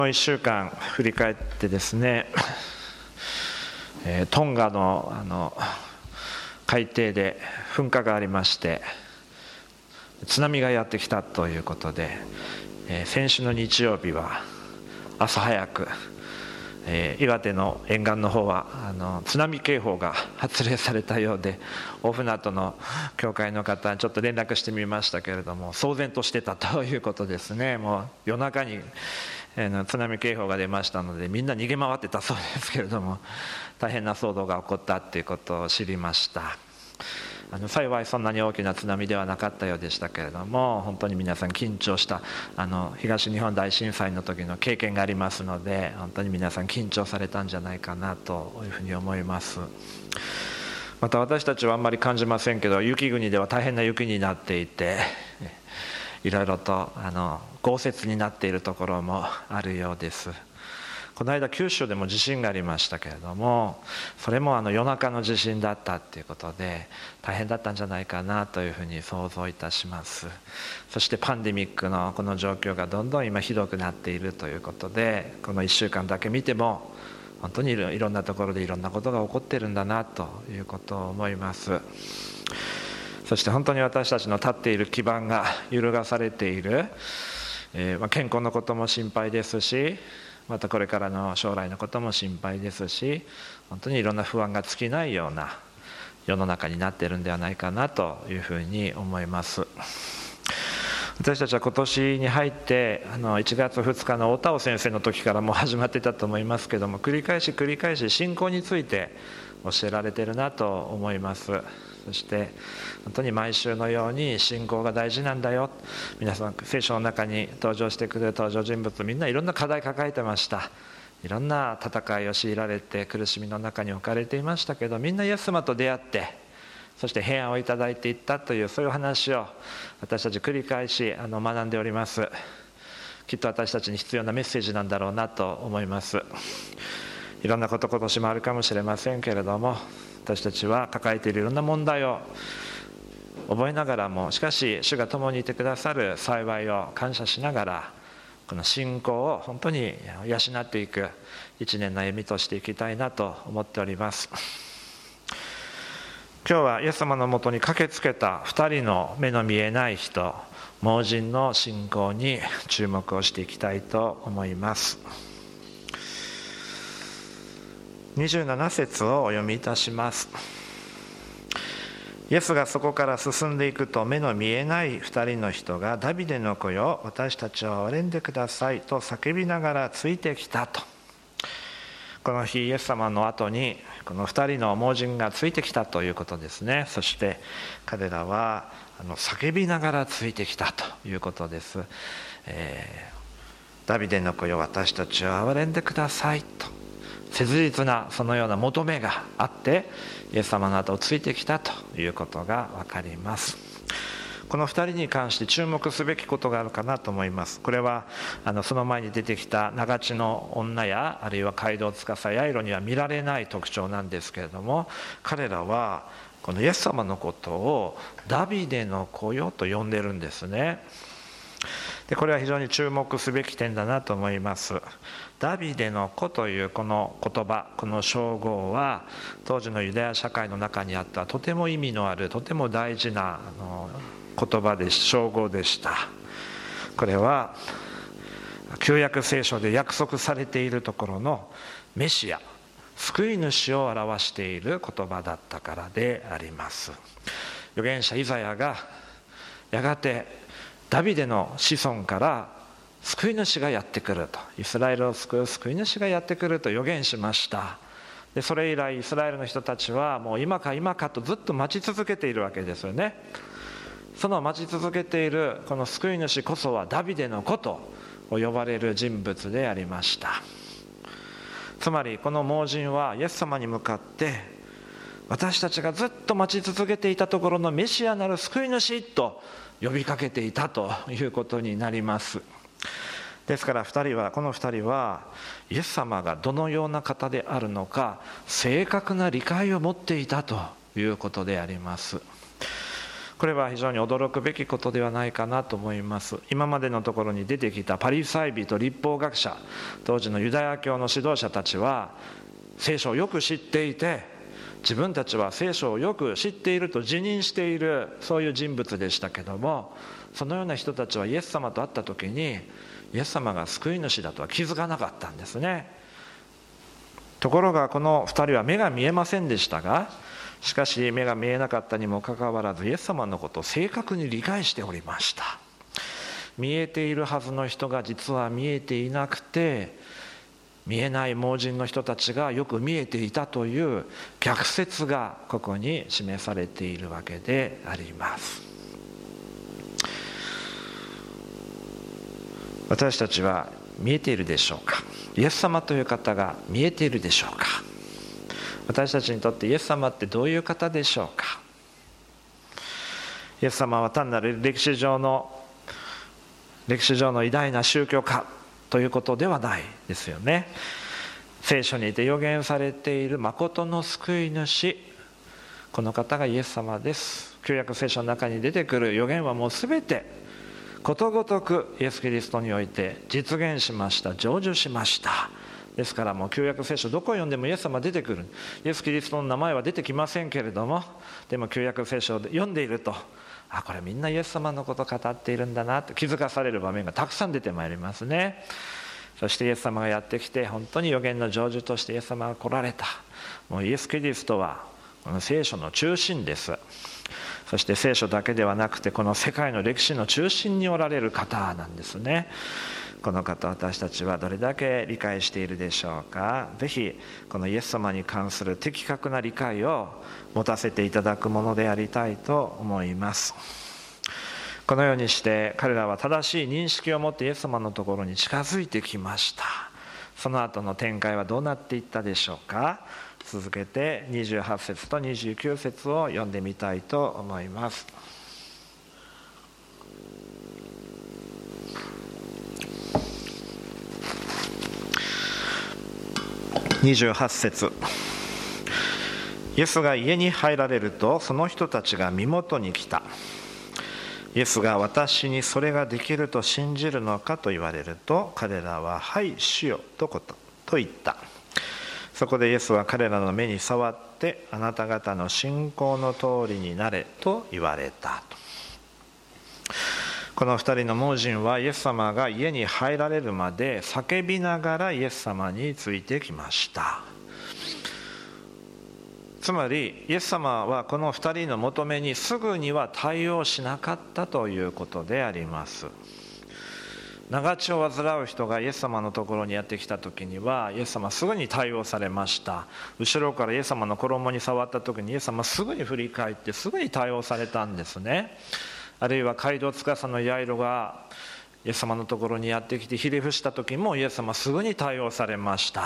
1週間振り返ってですね、トンガの海底で噴火がありまして津波がやってきたということで、先週の日曜日は朝早く、岩手の沿岸の方は津波警報が発令されたようで、大船渡の教会の方にちょっと連絡してみましたけれども、騒然としてたということですね。もう夜中に津波警報が出ましたので、みんな逃げ回ってたそうですけれども、大変な騒動が起こったということを知りました。幸いそんなに大きな津波ではなかったようでしたけれども、本当に皆さん緊張した東日本大震災の時の経験がありますので、本当に皆さん緊張されたんじゃないかなというふうに思います。また私たちはあんまり感じませんけど、雪国では大変な雪になっていて、いろいろと豪雪になっているところもあるようです。この間九州でも地震がありましたけれども、それも夜中の地震だったということで大変だったんじゃないかなというふうに想像いたします。そしてパンデミックのこの状況がどんどん今ひどくなっているということで、この1週間だけ見ても本当にいろんなところでいろんなことが起こっているんだなということを思います。そして本当に私たちの立っている基盤が揺るがされている、健康のことも心配ですし、またこれからの将来のことも心配ですし、本当にいろんな不安が尽きないような世の中になっているんではないかなというふうに思います。私たちは今年に入って1月2日の大田尾先生の時からもう始まっていたと思いますけども、繰り返し信仰について教えられているなと思います。そして本当に毎週のように信仰が大事なんだよ、皆さん聖書の中に登場してくる登場人物みんないろんな課題抱えてました。いろんな戦いを強いられて苦しみの中に置かれていましたけど、みんなイエス様と出会って、そして平安をいただいていったという、そういう話を私たち繰り返し学んでおります。きっと私たちに必要なメッセージなんだろうなと思います。いろんなこと今年もあるかもしれませんけれども、私たちは抱えているいろんな問題を覚えながらも、しかし主が共にいてくださる幸いを感謝しながら、この信仰を本当に養っていく一年の歩みとしていきたいなと思っております。今日はイエス様のもとに駆けつけた2人の目の見えない人、盲人の信仰に注目をしていきたいと思います。27節をお読みいたします。イエスがそこから進んでいくと、目の見えない2人の人が、ダビデの子よ、私たちを憐れんでくださいと叫びながらついてきたと。この日イエス様の後にこの2人の盲人がついてきたということですね。そして彼らは叫びながらついてきたということです。ダビデの子よ、私たちを憐れんでくださいと切実なそのような求めがあってイエス様の後をついてきたということが分かります。この2人に関して注目すべきことがあるかなと思います。これはその前に出てきた長地の女や、あるいは街道司ヤイロには見られない特徴なんですけれども、彼らはこのイエス様のことをダビデの子よと呼んでるんですね。でこれは非常に注目すべき点だなと思います。ダビデの子というこの言葉、この称号は当時のユダヤ社会の中にあったとても意味のある、とても大事な言葉で称号でした。これは旧約聖書で約束されているところのメシア、救い主を表している言葉だったからであります。預言者イザヤがやがてダビデの子孫から救い主がやってくると、イスラエルを救う救い主がやってくると予言しました。でそれ以来イスラエルの人たちはもう今か今かとずっと待ち続けているわけですよね。その待ち続けているこの救い主こそはダビデの子と呼ばれる人物でありました。つまりこの盲人はイエス様に向かって、私たちがずっと待ち続けていたところのメシアなる救い主と呼びかけていたということになります。ですからこの2人はイエス様がどのような方であるのか正確な理解を持っていたということであります。 これは非常に驚くべきことではないかなと思います。今までのところに出てきたパリサイ人、律法学者、当時のユダヤ教の指導者たちは聖書をよく知っていて、自分たちは聖書をよく知っていると自認している、そういう人物でしたけども、そのような人たちはイエス様と会った時にイエス様が救い主だとは気づかなかったんですね。ところがこの2人は目が見えませんでしたが、しかし目が見えなかったにもかかわらずイエス様のことを正確に理解しておりました。見えているはずの人が実は見えていなくて、見えない盲人の人たちがよく見えていたという逆説がここに示されているわけであります。私たちは見えているでしょうか。イエス様という方が見えているでしょうか。私たちにとってイエス様ってどういう方でしょうか。イエス様は単なる歴史上の偉大な宗教家ということではないですよね。聖書にいて予言されている誠の救い主、この方がイエス様です。旧約聖書の中に出てくる予言はもうすべてことごとくイエス・キリストにおいて実現しました、成就しました。ですからもう旧約聖書どこを読んでもイエス様出てくる。イエス・キリストの名前は出てきませんけれども、でも旧約聖書を読んでいると、これみんなイエス様のことを語っているんだなと気づかされる場面がたくさん出てまいりますね。そしてイエス様がやってきて、本当に預言の成就としてイエス様が来られた。もうイエス・キリストはこの聖書の中心です。そして聖書だけではなくて、この世界の歴史の中心におられる方なんですね。この方、私たちはどれだけ理解しているでしょうか。ぜひこのイエス様に関する的確な理解を持たせていただくものでありたいと思います。このようにして彼らは正しい認識を持ってイエス様のところに近づいてきました。その後の展開はどうなっていったでしょうか。続けて28節と29節を読んでみたいと思います。28節、イエスが家に入られると、その人たちが身元に来た。イエスが私にそれができると信じるのかと言われると、彼らははい主よと言った。そこでイエスは彼らの目に触って、あなた方の信仰の通りになれと言われた。この2人の盲人はイエス様が家に入られるまで叫びながらイエス様についてきました。つまりイエス様はこの2人の求めにすぐには対応しなかったということであります。長血を患う人がイエス様のところにやってきた時には、イエス様すぐに対応されました。後ろからイエス様の衣に触った時にイエス様すぐに振り返ってすぐに対応されたんですね。あるいは街道司のヤイロがイエス様のところにやってきてひれ伏した時もイエス様すぐに対応されました。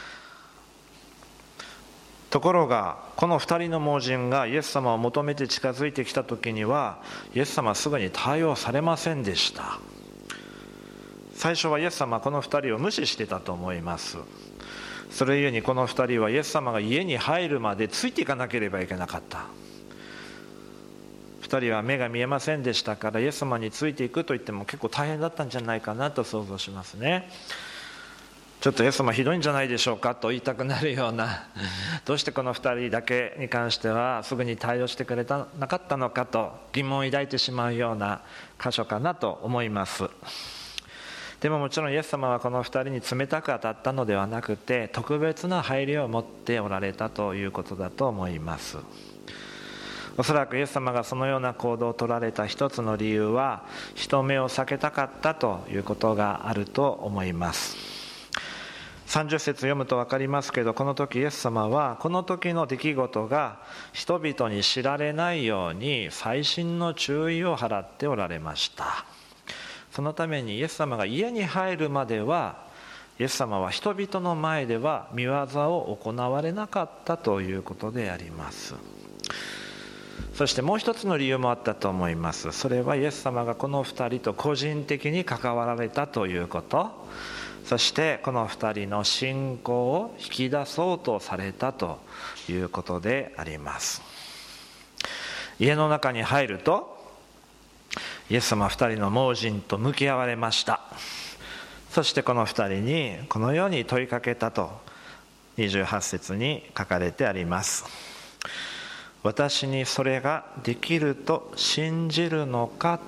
ところがこの2人の盲人がイエス様を求めて近づいてきた時には、イエス様はすぐに対応されませんでした。最初はイエス様はこの2人を無視してたと思います。それゆえにこの2人はイエス様が家に入るまでついていかなければいけなかった。2人は目が見えませんでしたから、イエス様についていくと言っても結構大変だったんじゃないかなと想像しますね。ちょっとイエス様ひどいんじゃないでしょうかと言いたくなるような、どうしてこの2人だけに関してはすぐに対応してくれなかったのかと疑問を抱いてしまうような箇所かなと思います。でももちろんイエス様はこの2人に冷たく当たったのではなくて、特別な配慮を持っておられたということだと思います。おそらくイエス様がそのような行動を取られた一つの理由は、人目を避けたかったということがあると思います。30節読むと分かりますけど、この時イエス様はこの時の出来事が人々に知られないように細心の注意を払っておられました。そのためにイエス様が家に入るまでは、イエス様は人々の前では御業を行われなかったということであります。そしてもう一つの理由もあったと思います。それはイエス様がこの2人と個人的に関わられたということ、そしてこの2人の信仰を引き出そうとされたということであります。 家の中に入るとイエス様は2人の盲人と向き合われました。そしてこの2人にこのように問いかけたと28節に書かれてあります。私にそれができると信じるのか。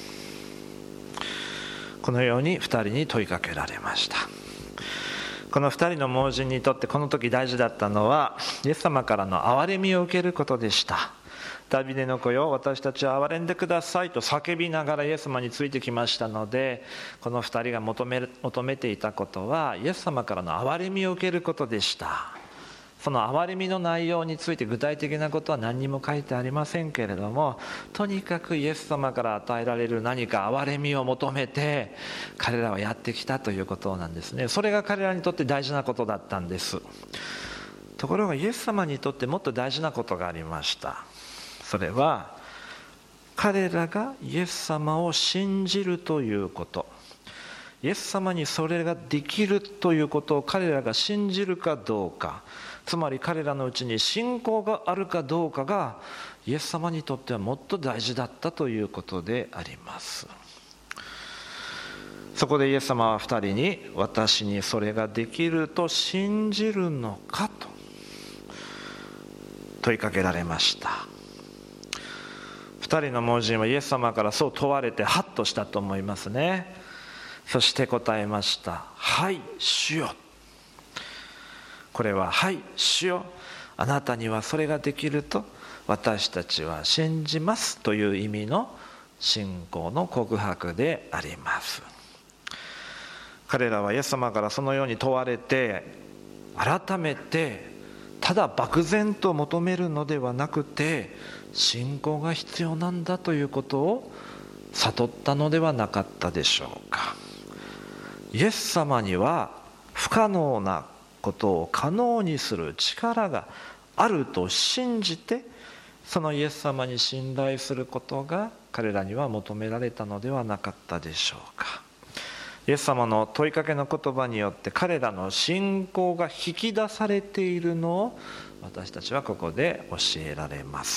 このように2人に問いかけられました。この2人の盲人にとってこの時大事だったのはイエス様からの憐れみを受けることでした。ダビデの子よ、私たちを憐れんでくださいと叫びながらイエス様についてきましたので、この2人が求めていたことはイエス様からの憐れみを受けることでした。その憐れみの内容について具体的なことは何にも書いてありませんけれども、とにかくイエス様から与えられる何か憐れみを求めて彼らはやってきたということなんですね。それが彼らにとって大事なことだったんです。ところがイエス様にとってもっと大事なことがありました。それは彼らがイエス様を信じるということ、イエス様にそれができるということを彼らが信じるかどうか、つまり彼らのうちに信仰があるかどうかがイエス様にとってはもっと大事だったということであります。そこでイエス様は2人に私にそれができると信じるのかと問いかけられました。2人の盲人はイエス様からそう問われてハッとしたと思いますね。そして答えました。はい主よ。これははい主よ、あなたにはそれができると私たちは信じますという意味の信仰の告白であります。彼らはイエス様からそのように問われて、改めてただ漠然と求めるのではなくて信仰が必要なんだということを悟ったのではなかったでしょうか。イエス様には不可能なことを可能にする力があると信じて、そのイエス様に信頼することが彼らには求められたのではなかったでしょうか。イエス様の問いかけの言葉によって彼らの信仰が引き出されているのを私たちはここで教えられます。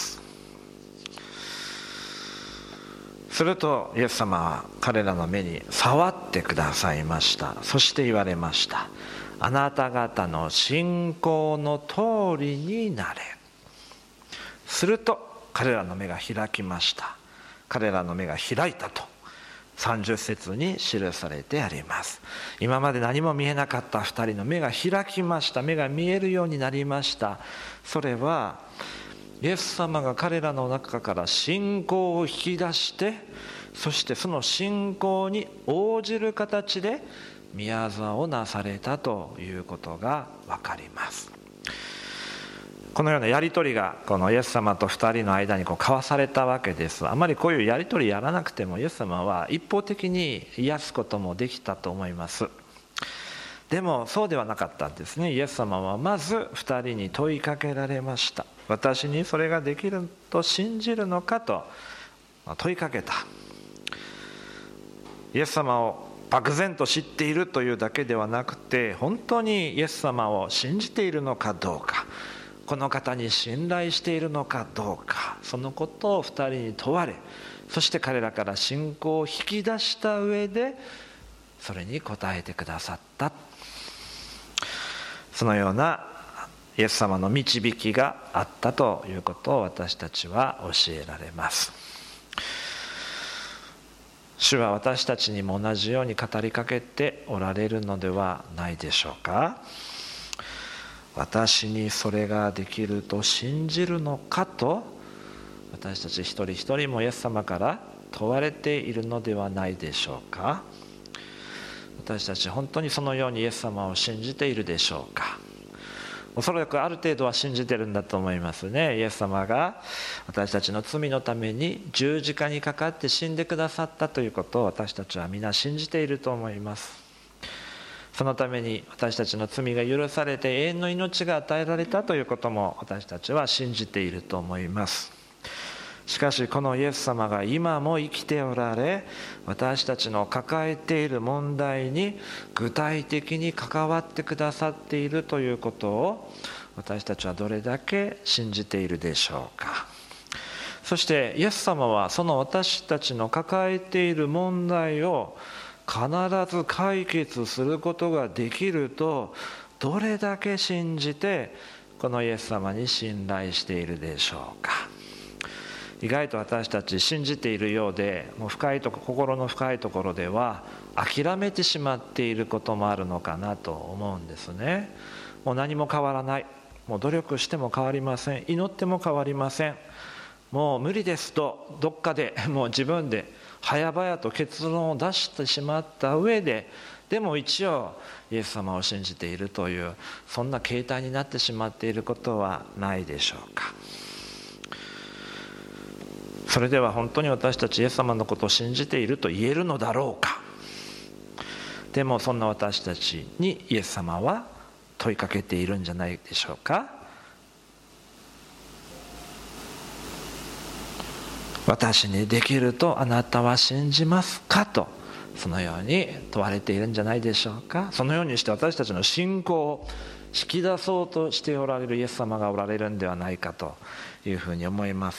するとイエス様は彼らの目に触ってくださいました。そして言われました。あなた方の信仰の通りになれ。すると彼らの目が開きました。彼らの目が開いたと30節に記されてあります。今まで何も見えなかった2人の目が開きました。目が見えるようになりました。それはイエス様が彼らの中から信仰を引き出して、そしてその信仰に応じる形で宮沢をなされたということが分かります。このようなやり取りがこのイエス様と2人の間に交わされたわけです。あまりこういうやり取りやらなくてもイエス様は一方的に癒すこともできたと思います。でもそうではなかったんですね。イエス様はまず2人に問いかけられました。私にそれができると信じるのかと問いかけた。イエス様を漠然と知っているというだけではなくて、本当にイエス様を信じているのかどうか、この方に信頼しているのかどうか、そのことを2人に問われ、そして彼らから信仰を引き出した上でそれに応えてくださった。そのようなイエス様の導きがあったということを私たちは教えられます。主は私たちにも同じように語りかけておられるのではないでしょうか。私にそれができると信じるのかと私たち一人一人もイエス様から問われているのではないでしょうか。私たち本当にそのようにイエス様を信じているでしょうか。おそらくある程度は信じてるんだと思いますね。イエス様が私たちの罪のために十字架にかかって死んでくださったということを私たちは皆信じていると思います。そのために私たちの罪が許されて永遠の命が与えられたということも私たちは信じていると思います。しかしこのイエス様が今も生きておられ、私たちの抱えている問題に具体的に関わってくださっているということを私たちはどれだけ信じているでしょうか。 そしてイエス様はその私たちの抱えている問題を必ず解決することができるとどれだけ信じてこのイエス様に信頼しているでしょうか。意外と私たち信じているようで、もう心の深いところでは諦めてしまっていることもあるのかなと思うんですね。もう何も変わらない、もう努力しても変わりません、祈っても変わりません、もう無理ですとどっかでもう自分で早々と結論を出してしまった上で、でも一応イエス様を信じているという、そんな形態になってしまっていることはないでしょうか。それでは本当に私たちイエス様のことを信じていると言えるのだろうか。でもそんな私たちにイエス様は問いかけているんじゃないでしょうか。私にできるとあなたは信じますかと、そのように問われているんじゃないでしょうか。そのようにして私たちの信仰を引き出そうとしておられるイエス様がおられるんではないかというふうに思います。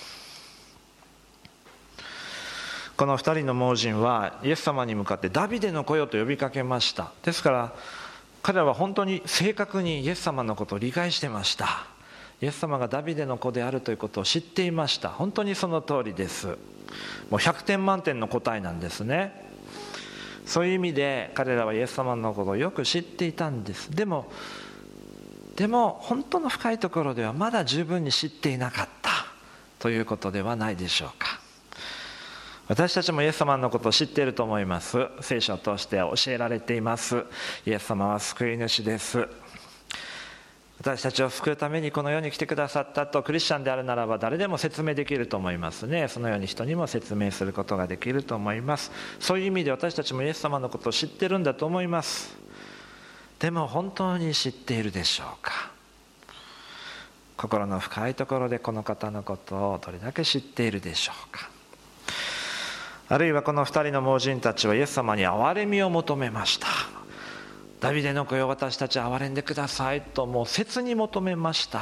この2人の盲人はイエス様に向かってダビデの子よと呼びかけました。ですから彼らは本当に正確にイエス様のことを理解してました。イエス様がダビデの子であるということを知っていました。本当にその通りです。もう100点満点の答えなんですね。そういう意味で彼らはイエス様のことをよく知っていたんです。でも本当の深いところではまだ十分に知っていなかったということではないでしょうか。私たちもイエス様のことを知っていると思います。聖書を通して教えられています。イエス様は救い主です。私たちを救うためにこの世に来てくださったとクリスチャンであるならば誰でも説明できると思いますね。そのように人にも説明することができると思います。そういう意味で私たちもイエス様のことを知ってるんだと思います。でも本当に知っているでしょうか。心の深いところでこの方のことをどれだけ知っているでしょうか。あるいはこの2人の盲人たちはイエス様に憐れみを求めました。ダビデの子よ、私たち憐れんでくださいともう切に求めました。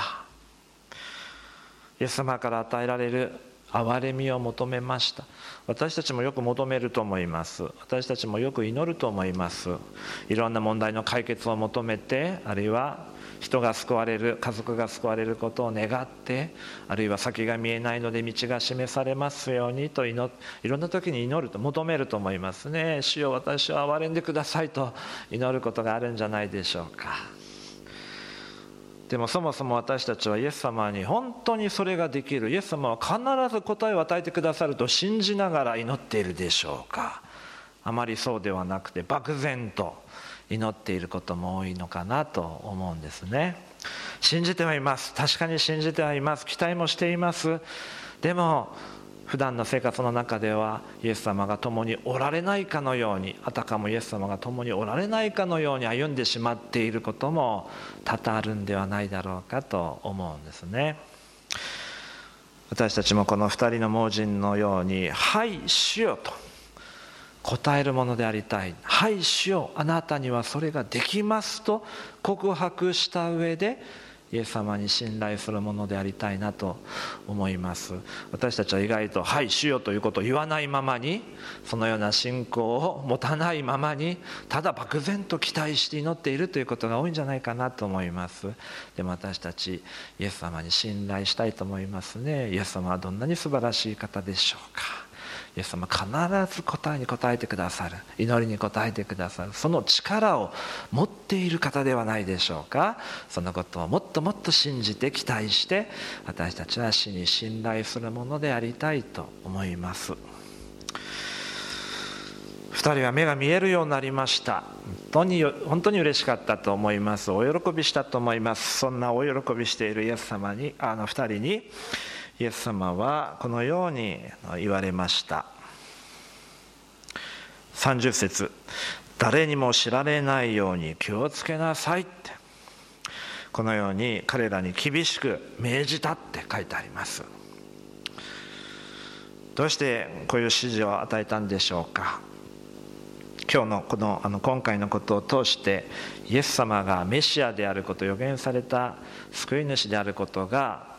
イエス様から与えられる憐れみを求めました。私たちもよく求めると思います。私たちもよく祈ると思います。いろんな問題の解決を求めて、あるいは人が救われる、家族が救われることを願って、あるいは先が見えないので道が示されますようにといろんな時に祈ると求めると思いますね。主よ、私を憐れんでくださいと祈ることがあるんじゃないでしょうか。でもそもそも私たちはイエス様に本当にそれができる、イエス様は必ず答えを与えてくださると信じながら祈っているでしょうか。あまりそうではなくて漠然と祈っていることも多いのかなと思うんですね。信じてはいます。確かに信じてはいます。期待もしています。でも普段の生活の中ではイエス様が共におられないかのように、あたかもイエス様が共におられないかのように歩んでしまっていることも多々あるんではないだろうかと思うんですね。私たちもこの2人の盲人のように、はい主よと答えるものでありたい。はい主よ、あなたにはそれができますと告白した上でイエス様に信頼するものでありたいなと思います。私たちは意外とはい主よということを言わないままに、そのような信仰を持たないままに、ただ漠然と期待して祈っているということが多いんじゃないかなと思います。でも私たちイエス様に信頼したいと思いますね。イエス様はどんなに素晴らしい方でしょうか。イエス様必ず答えに答えてくださる、祈りに応えてくださる、その力を持っている方ではないでしょうか。そのことをもっともっと信じて期待して、私たちは主に信頼するものでありたいと思います。2人は目が見えるようになりました。本当に嬉しかったと思います。お喜びしたと思います。そんなお喜びしているイエス様に、2人にイエス様はこのように言われました。30節、誰にも知られないように気をつけなさいって、このように彼らに厳しく命じたって書いてあります。どうしてこういう指示を与えたんでしょうか。今日の今回のことを通してイエス様がメシアであること、預言された救い主であることが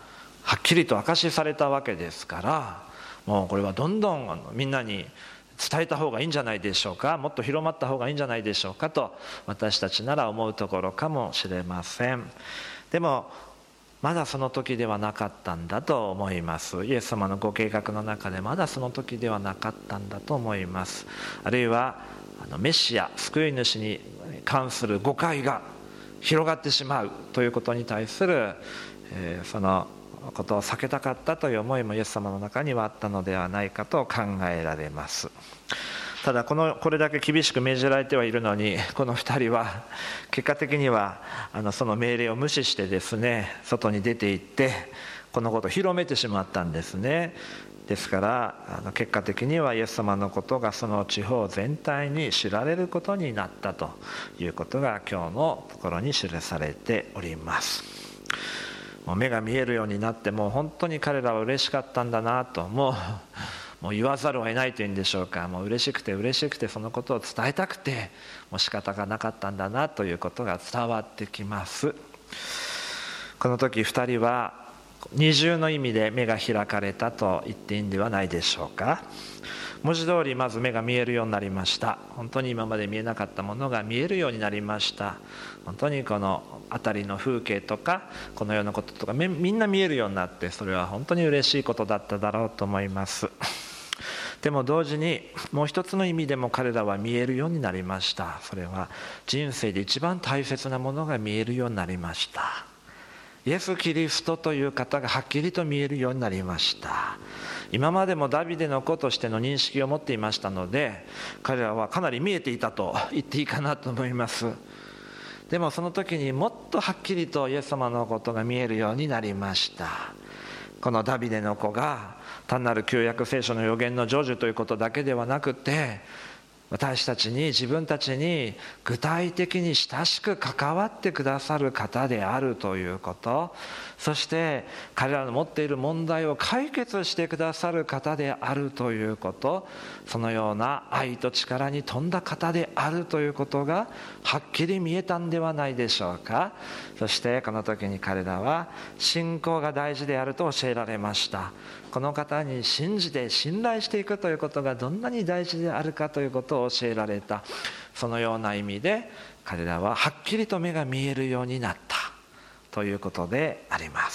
はっきりと証しされたわけですから、もうこれはどんどんみんなに伝えた方がいいんじゃないでしょうか、もっと広まった方がいいんじゃないでしょうかと私たちなら思うところかもしれません。でもまだその時ではなかったんだと思います。イエス様のご計画の中でまだその時ではなかったんだと思います。あるいはメシア、救い主に関する誤解が広がってしまうということに対する、そのことを避けたかったという思いもイエス様の中にはあったのではないかと考えられます。ただこれだけ厳しく命じられてはいるのに、この2人は結果的にはその命令を無視してですね、外に出て行ってこのことを広めてしまったんですね。ですから結果的にはイエス様のことがその地方全体に知られることになったということが今日のところに記されております。もう目が見えるようになって、もう本当に彼らは嬉しかったんだなと、もう言わざるを得ないというんでしょうか、もう嬉しくてそのことを伝えたくてもう仕方がなかったんだなということが伝わってきます。この時2人は二重の意味で目が開かれたと言っていいんではないでしょうか。文字通りまず目が見えるようになりました。本当に今まで見えなかったものが見えるようになりました。本当にこの辺りの風景とかこのようなこととかみんな見えるようになって、それは本当に嬉しいことだっただろうと思います。でも同時にもう一つの意味でも彼らは見えるようになりました。それは人生で一番大切なものが見えるようになりました。イエス・キリストという方がはっきりと見えるようになりました。今までもダビデの子としての認識を持っていましたので、彼らはかなり見えていたと言っていいかなと思います。でもその時にもっとはっきりとイエス様のことが見えるようになりました。このダビデの子が単なる旧約聖書の預言の成就ということだけではなくて、私たちに自分たちに具体的に親しく関わってくださる方であるということ、そして彼らの持っている問題を解決してくださる方であるということ、そのような愛と力に富んだ方であるということがはっきり見えたんではないでしょうか。そしてこの時に彼らは信仰が大事であると教えられました。この方に信じて信頼していくということがどんなに大事であるかということを教えられた。そのような意味で彼らははっきりと目が見えるようになったということであります。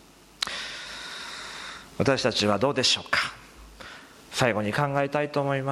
私たちはどうでしょうか。最後に考えたいと思います。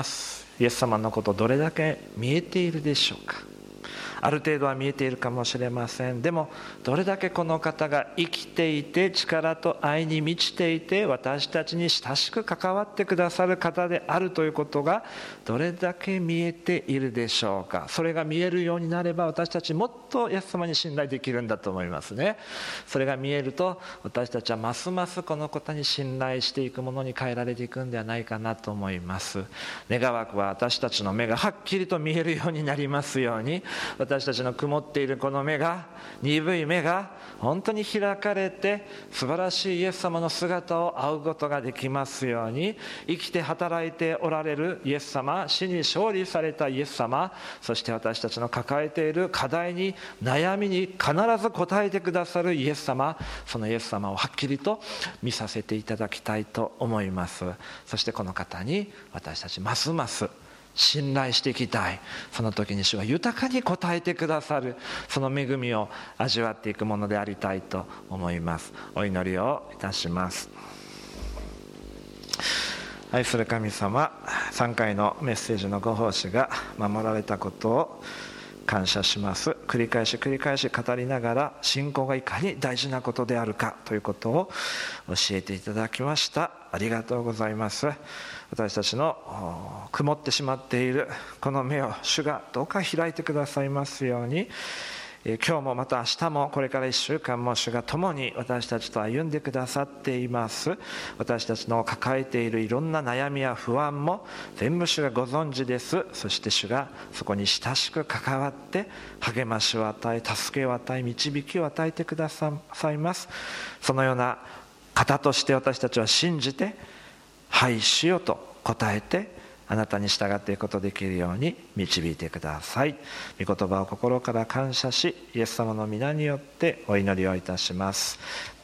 イエス様のことどれだけ見えているでしょうか。ある程度は見えているかもしれません。でもどれだけこの方が生きていて力と愛に満ちていて私たちに親しく関わってくださる方であるということがどれだけ見えているでしょうか。それが見えるようになれば私たちもっとイエス様に信頼できるんだと思いますね。それが見えると私たちはますますこの方に信頼していくものに変えられていくんではないかなと思います。願わくは私たちの目がはっきりと見えるようになりますように、私たちの曇っているこの目が、鈍い目が本当に開かれて素晴らしいイエス様の姿を仰ぐことができますように、生きて働いておられるイエス様、死に勝利されたイエス様、そして私たちの抱えている課題に悩みに必ず応えてくださるイエス様、そのイエス様をはっきりと見させていただきたいと思います。そしてこの方に私たちますます信頼していきたい。その時に主は豊かに応えてくださる、その恵みを味わっていくものでありたいと思います。お祈りをいたします。愛する神様、3回のメッセージのご奉仕が守られたことを感謝します。繰り返し語りながら信仰がいかに大事なことであるかということを教えていただきました。ありがとうございます。私たちの曇ってしまっているこの目を主がどうか開いてくださいますように、今日もまた明日もこれから1週間も主が共に私たちと歩んでくださっています。私たちの抱えているいろんな悩みや不安も全部主がご存知です。そして主がそこに親しく関わって励ましを与え、助けを与え、導きを与えてくださいます。そのような方として私たちは信じて、はいしようと答えてあなたに従っていくことができるように導いてください。御言葉を心から感謝し、イエス様の皆によってお祈りをいたします。